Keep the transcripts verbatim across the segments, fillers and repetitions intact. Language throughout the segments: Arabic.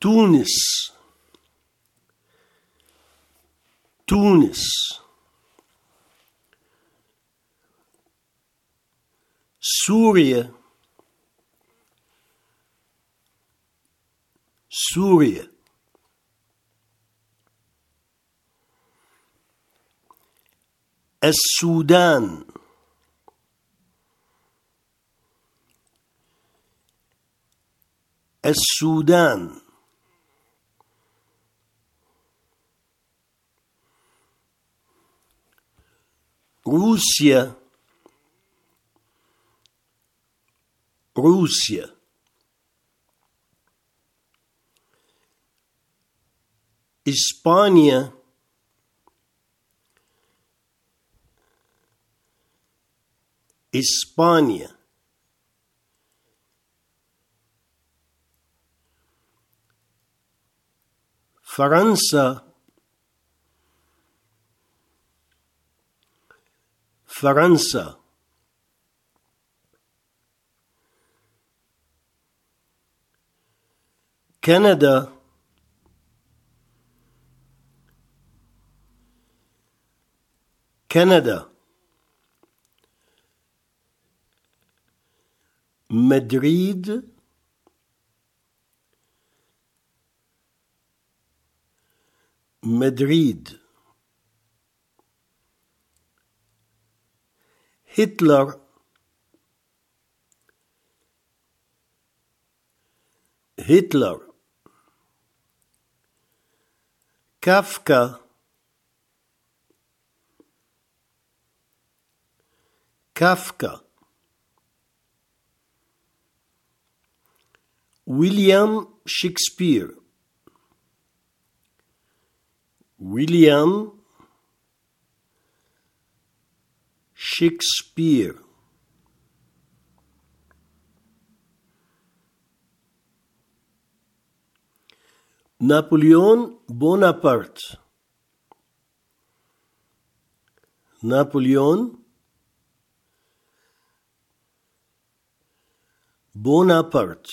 تونس تونس سوريا سوريا السودان السودان روسيا روسيا إسبانيا إسبانيا فرنسا فرنسا كندا كندا مدريد مدريد هتلر هتلر كافكا كافكا ويليام شكسبير ويليام شكسبير نابليون بونابرت نابليون بونابرت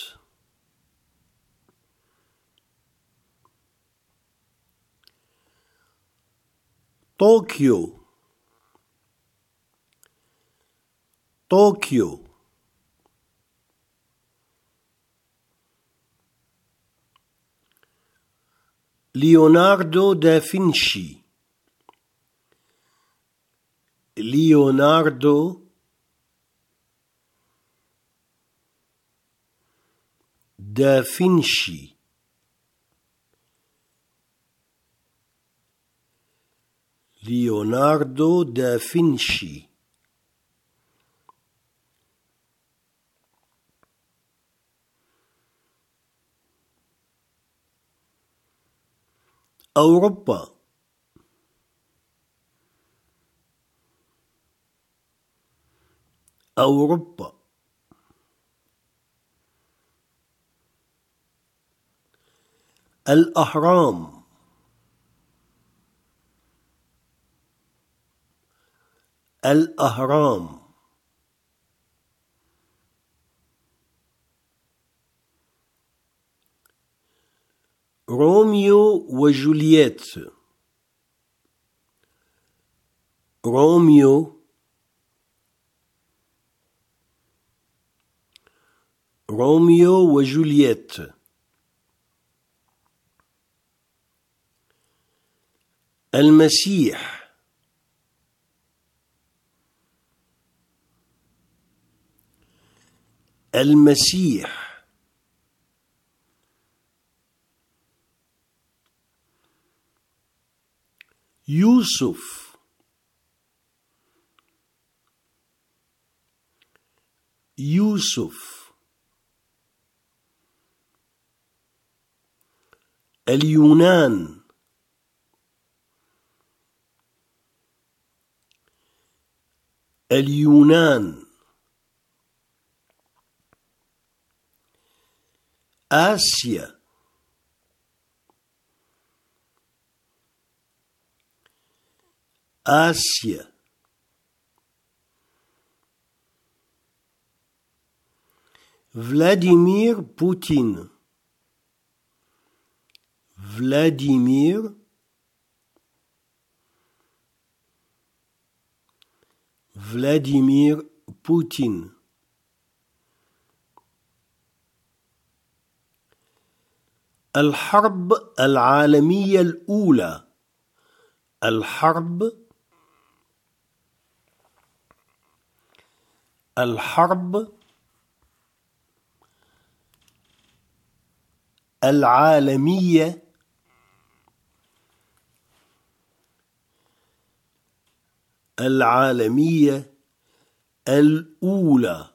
طوكيو طوكيو ليوناردو دافنشي ليوناردو دافنشي ليوناردو دافنشي أوروبا أوروبا الأهرام الأهرام روميو وجولييت روميو روميو وجولييت المسيح المسيح يوسف يوسف اليونان اليونان آسيا آسيا فلاديمير بوتين فلاديمير فلاديمير بوتين. الحرب العالمية الأولى. الحرب الحرب العالمية العالمية الأولى.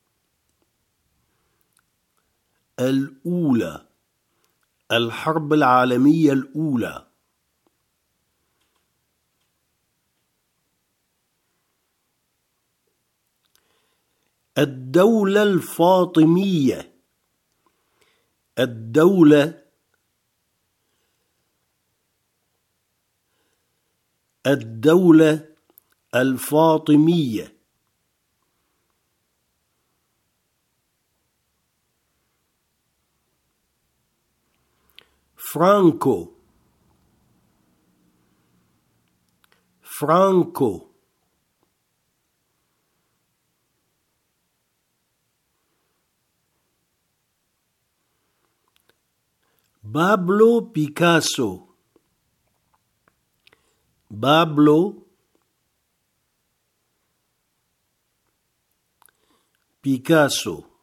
الأولى الحرب العالمية الأولى. الدولة الفاطمية. الدولة الدولة الفاطمية. فرانكو فرانكو بابلو بيكاسو. بابلو بيكاسو.